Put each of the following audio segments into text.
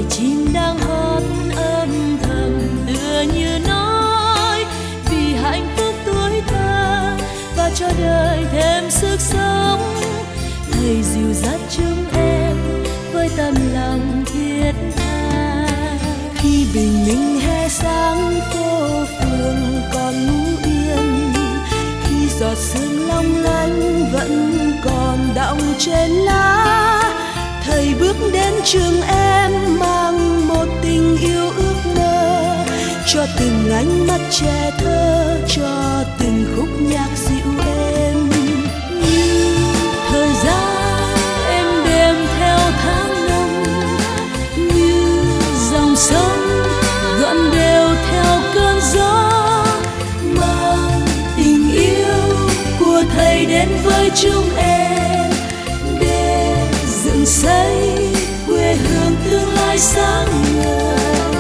chim đang hót âm thầm tựa như nói vì hạnh phúc tuổi thơ và cho đời thêm sức sống. Thầy dìu dắt chúng em với tấm lòng thiết tha. Khi bình minh hè sáng phố phường còn ngủ yên, khi giọt sương long lanh vẫn còn đọng trên lá, thầy bước đến trường em mang một tình yêu ước mơ, cho từng ánh mắt trẻ thơ, cho từng khúc nhạc dịu êm. Như thời gian em đêm theo tháng năm, như dòng sông gợn đều theo cơn gió, mang tình yêu của thầy đến với chúng em để dựng xây quê hương tương lai sáng ngời.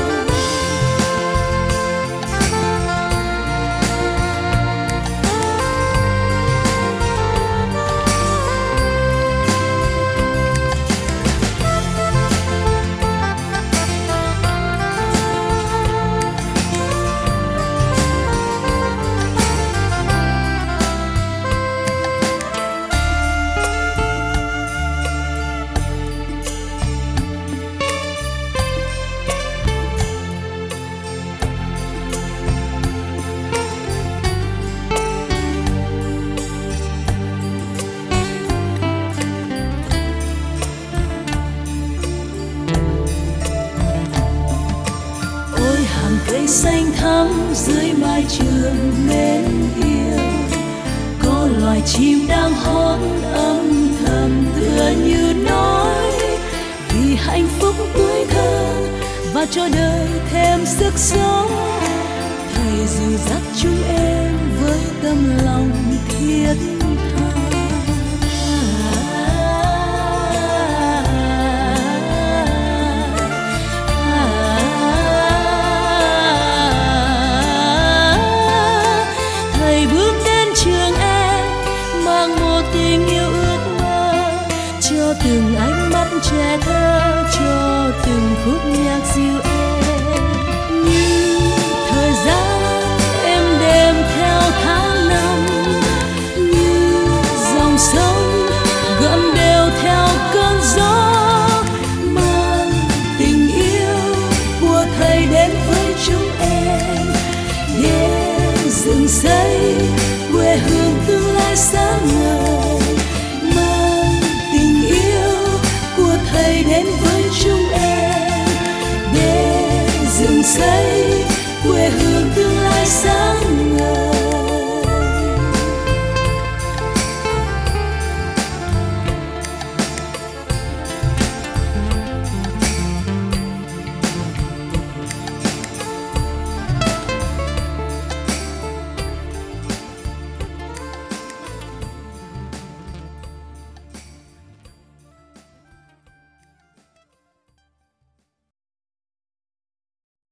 Cây xanh thắm dưới mái trường mến yêu, có loài chim đang hót âm thầm tựa như nói vì hạnh phúc tuổi thơ và cho đời thêm sức sống. Thầy dìu dắt chúng em với tâm lòng thiết tha. Tình yêu ước mơ cho từng ánh mắt trẻ thơ, cho từng khúc nhạc dịu êm. Như thời gian em đêm theo tháng năm, như dòng sông gợn đều theo cơn gió, mang tình yêu của thầy đến với chúng em để dựng xây quê hương tương lai sáng ngời. Thầy đến với chúng em để dựng xây quê hương tương lai sáng